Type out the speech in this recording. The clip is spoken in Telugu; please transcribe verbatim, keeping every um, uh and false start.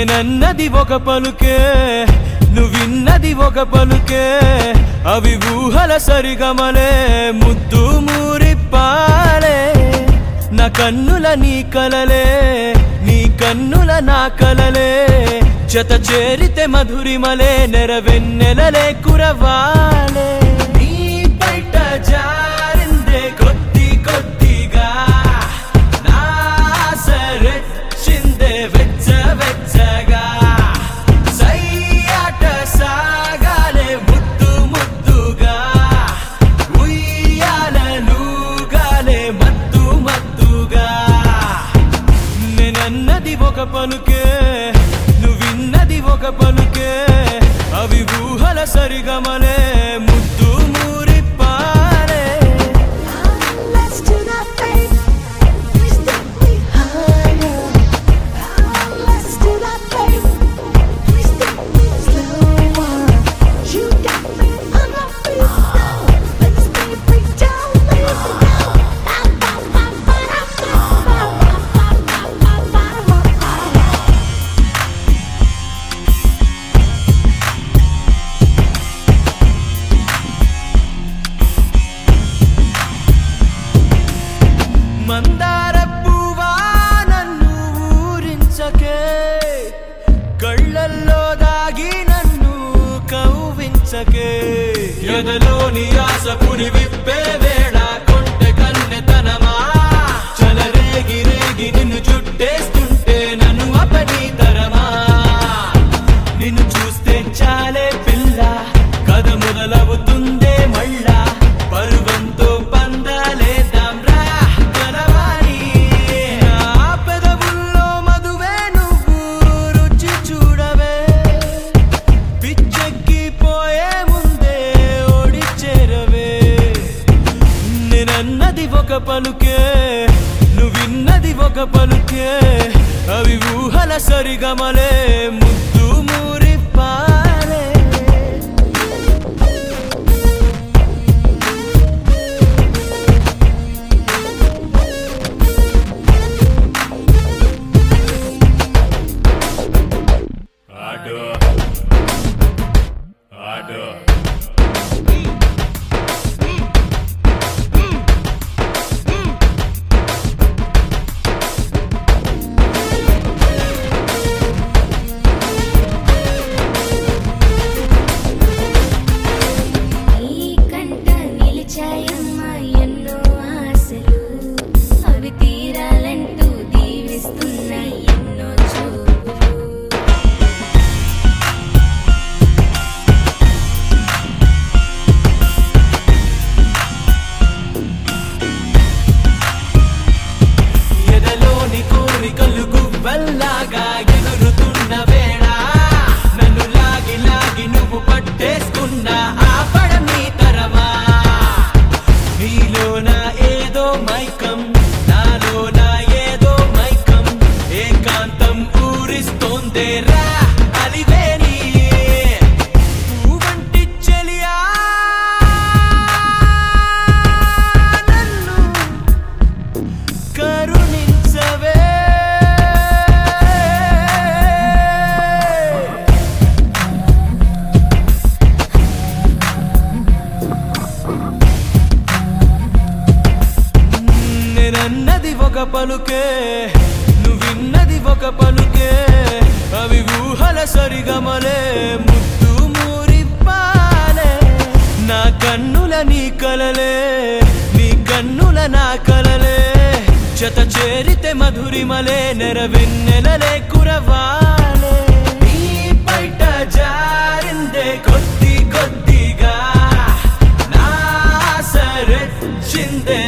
నేనన్నది ఒక పలుకే నువ్విన్నది ఒక పలుకే అవి ఊహల సరిగమలే ముద్దు మూరిప్పాలే నా కన్నుల నీ కలలే నీ కన్నుల నా కలలే జత చేరితే మధురిమలే నెరవెన్నెలలే కురవాలే నీ బయట జారిందే కొద్ది కొద్దిగా నా సరెచ్చిందే వెచ్చ వెచ్చగా సయ్యాట సాగాలే ముద్దు ముద్దుగా ఉయ్యాలలుగాలే మత్తు మత్తుగా నేనన్నది ఒక పలుకే నువ్విన్నది ఒక పలుకే అవి ఊహల సరిగమలే ముద్దు మూరిప్పాలే మందార పువ్వా నన్ను ఊరించకే కళ్ళల్లో దాగి నన్ను కవ్వించకే ఎదలోని ఆశ పురి విప్పే వేళ కొంటె కన్నెతనమా చలరేగి రేగి నిన్ను చుట్టేస్తుంటే నన్ను అపని తరమా నిన్ను చూస్తే చాలే పిల్ల కథ మొదలవుతుందే మళ్ళా పరువంతో పందాలేదాం ఒక పలుకే నువ్విన్నది ఒక పలుకే అవి ఊహల సరిగమలే ముద్దు మూరిప్పాలే ఆడో ఆడో వల్లాగా ఎగురుతున్న వేళ నన్ను లాగి లాగి నువ్వు పట్టేసుకున్నా ఆపడం నీ తరమా నీలోన ఏదో మైకం నాలోన ఏదో మైకం ఏకాంతం ఊరిస్తోందే రా అలివేని పువ్వంటి చెలియా నన్ను కరుణించవే నేనన్నది ఒక పలుకే నువ్విన్నది ఒక పలుకే అవి ఊహల సరిగమలే ముద్దు మూరిప్పాలే నా కన్నుల నీ కలలే నీ కన్నుల నా కలలే జత చేరితే మధురిమలే నెరవెన్నెలలే కురవాలే నీ బయట జారిందే కొద్ది కొద్దిగా నా సరెచ్చిందే